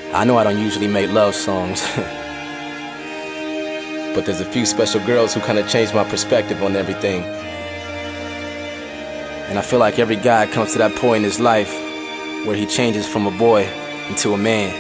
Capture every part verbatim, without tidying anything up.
I know I don't usually make love songs, but there's a few special girls who kind of changed my perspective on everything. And I feel like every guy comes to that point in his life where he changes from a boy into a man.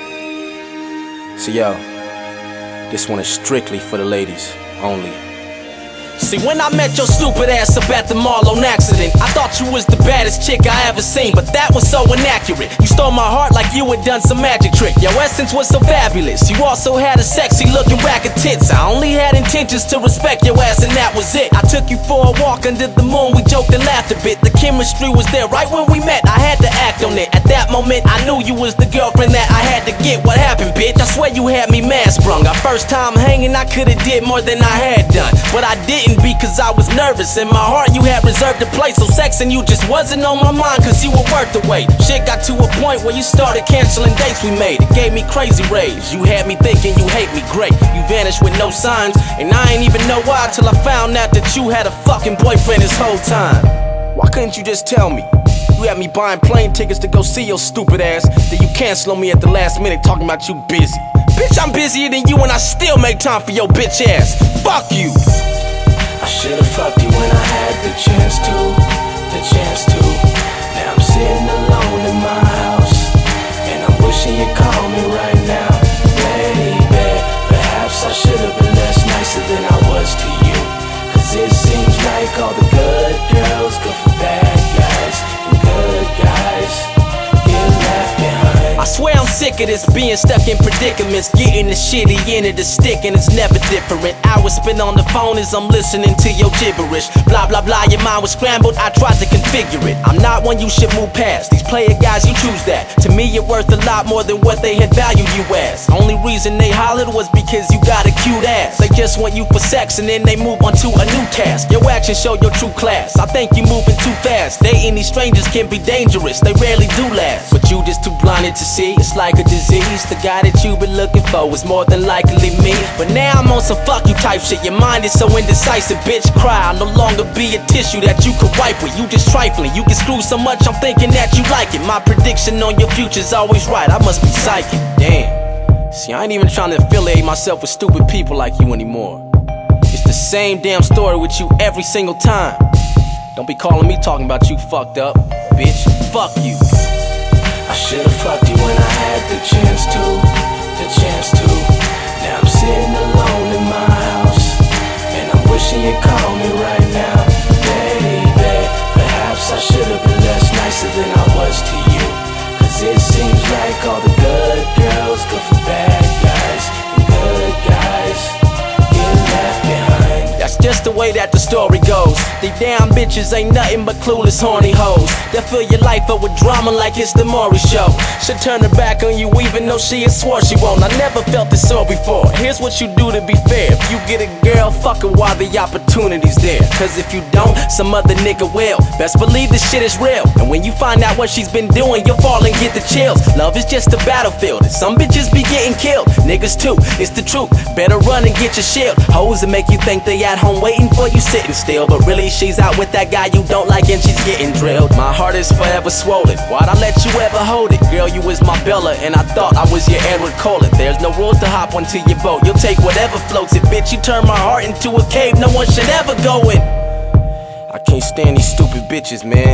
So yo, this one is strictly for the ladies only. See, when I met your stupid ass up at the mall on accident, I thought you was the baddest chick I ever seen, but that was so inaccurate. You stole my heart like you had done some magic trick. Your essence was so fabulous. You also had a sexy looking rack of tits. I only had intentions to respect your ass and that was it. I took you for a walk under the moon, we joked and laughed a bit. The chemistry was there right when we met, I had to act on it. At that moment, I knew you was the girlfriend that I had to get. What happened, bitch? I swear you had me mad sprung. Our first time hanging, I could've did more than I had done, but I didn't because I was nervous. In my heart you had reserved a place, so sexing you just wasn't on my mind cause you were worth the wait. Shit got to a point where you started canceling dates we made. It gave me crazy rage. You had me thinking you hate me, great. You vanished with no signs, and I ain't even know why till I found out that you had a fucking boyfriend this whole time. Why couldn't you just tell me? You had me buying plane tickets to go see your stupid ass, then you cancel on me at the last minute talking about you busy. Bitch, I'm busier than you and I still make time for your bitch ass. Fuck you. I should've fucked you when I had the chance to, the chance to. Now I'm sitting alone in my house, and I'm wishing you'd call me right now. Baby, perhaps I should've been less nicer than I was to you, cause it seems like all the good girls go for bad guys, and good guys get left behind. I swear I'm sick of this, being stuck in predicaments, getting the shitty end of the stick, and it's never different. Hours spent on the phone as I'm listening to your gibberish. Blah blah blah, your mind was scrambled, I tried to configure it. I'm not one you should move past. These player guys, you choose that. To me you're worth a lot more than what they had valued you as. Only reason they hollered was because you got a cute ass. They just want you for sex and then they move on to a new task. Your actions show your true class. I think you moving too fast. Dating these strangers can be dangerous, they rarely do last. But you just too blinded to see, it's like a disease. The guy that you been looking for was more than likely me. But now I'm on some fuck you type shit. Your mind is so indecisive, bitch, cry. I'll no longer be a tissue that you could wipe with. You just trifling, you get screwed so much I'm thinking that you like it. My prediction on your future's always right, I must be psychic. Damn. See, I ain't even trying to affiliate myself with stupid people like you anymore. It's the same damn story with you every single time. Don't be calling me talking about you fucked up, bitch. Fuck you. I should've fucked you when I had the chance to, the chance to. Now I'm sitting alone in my house, and I'm wishing you'd call me right now. Baby, perhaps I should've been less nicer than I was to you, cause it seems like all the good girls go for bad guys, and good guys get left behind. That's just the way that the story goes. These damn bitches ain't nothing but clueless horny hoes. They'll fill your life up with drama like it's the Maury Show. She'll turn her back on you even though she has swore she won't. I never felt this so before. Here's what you do to be fair. If you get a girl, fuck her while the opportunity's there, cause if you don't, some other nigga will. Best believe this shit is real, and when you find out what she's been doing, you'll fall and get the chills. Love is just a battlefield, and some bitches be getting killed. Niggas too, it's the truth. Better run and get your shield. Hoes that make you think they at home waiting for you sitting still, but really she's out with that guy you don't like and she's getting drilled. My heart is forever swollen, why'd I let you ever hold it? Girl, you was my Bella and I thought I was your Edward Cullen. There's no rules to hop onto your boat, you'll take whatever floats it. Bitch, you turn my heart into a cave no one should ever go in. I can't stand these stupid bitches, man.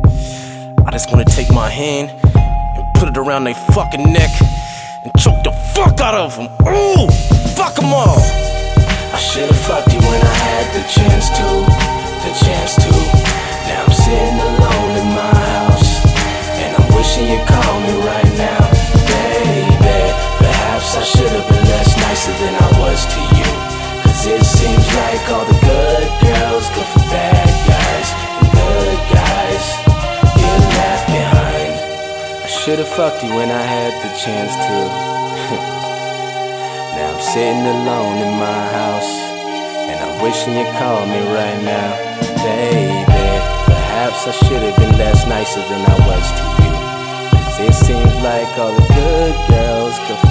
I just wanna take my hand and put it around their fucking neck and choke the fuck out of them. Ooh, fuck them all. I should've fucked you when I had the chance to, the chance to. Now I'm sitting alone in my house, and I'm wishing you'd call me right now. Baby, perhaps I should've been less nicer than I was to you, cause it seems like all the good girls go for bad guys, and good guys get left behind. I should've fucked you when I had the chance to. Now I'm sitting alone in my house, and I'm wishing you'd call me right now. Baby, perhaps I should've been less nicer than I was to you, cause it seems like all the good girls go for